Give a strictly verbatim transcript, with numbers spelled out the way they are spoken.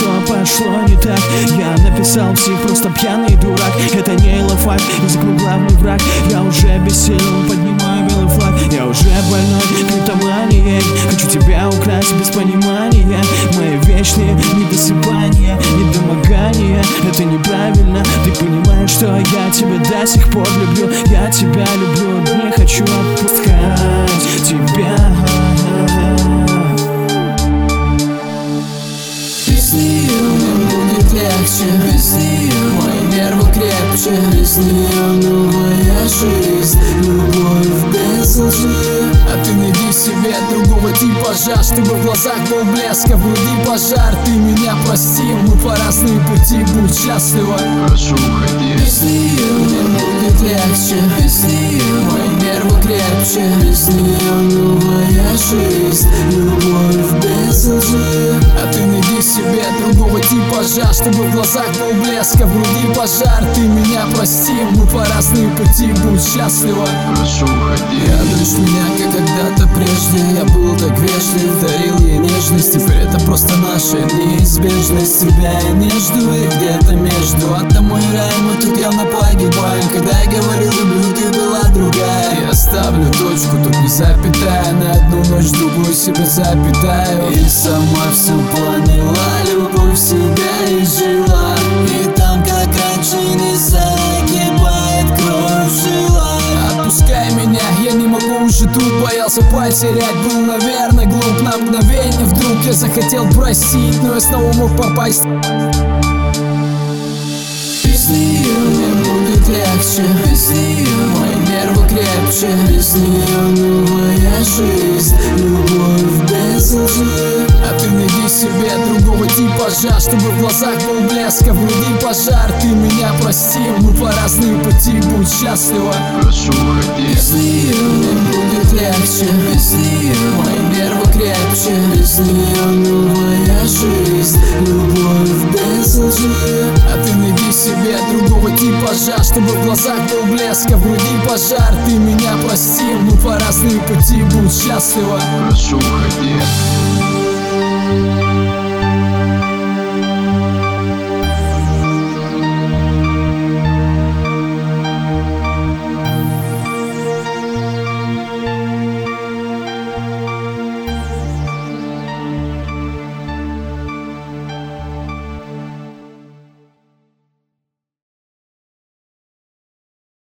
что пошло не так. Я написал псих, просто пьяный дурак. Это не лофак, язык мой главный враг. Я уже бессилен, поднимаю белый флаг. Я уже больной криптоманией. Хочу тебя украсть без понимания. Мои вечные недосыпания, недомогания. Это неправильно, ты понимаешь, что я тебя до сих пор люблю. Я тебя люблю, не хочу отпускать тебя. Без нее мне будет легче, без нее мои нервы крепче, без нее новая жизнь, любовь без лжи. А ты найди себе другого типажа, чтобы в глазах был блеск, а в груди пожар. Ты меня прости, мы по разные пути, будь счастлива. Прошу, уходи. Без нее мне будет легче, без нее мои нервы крепче, без нее новая жизнь, любовь без лжи. А ты найди себе другого типажа, чтобы в глазах был блеск, а в груди пожар. Ты меня прости, мы по разные пути, будь счастлива. Прошу, уходи. Радуешь меня, как когда-то прежде. Я был так вежлив, дарил ей нежность. Теперь это просто наша неизбежность. Тебя я не жду, и где-то между атомом и раем мы тут явно погибаем. Когда я говорил люблю, ты была другая. Я ставлю точку, тут не запятая. На одну ночь другую себе запитаю. И сама все поняла, любовь в себя и жила. И там, как раньше, не загибает кровь в жилах. Отпускай меня, я не могу уже тут. Боялся потерять, был, наверное, глуп. На мгновение вдруг я захотел простить, но я снова мог попасть. Без нее мне будет легче, без нее мои нервы крепче, без нее новая жизнь, любовь без лжи. А ты найди себе другого типажа, чтобы в глазах был блеск, а в груди пожар. Ты меня прости, мы по разные пути, будь счастлива. Прошу, уходи. Без нее мне будет легче, без нее мои нервы крепче, без нее новая жизнь, любовь без лжи. А ты найди себе другого типажа, чтобы в глазах был блеск, а в груди пожар. Ты меня прости, мы по разные пути, будь счастлива. Прошу, уходи.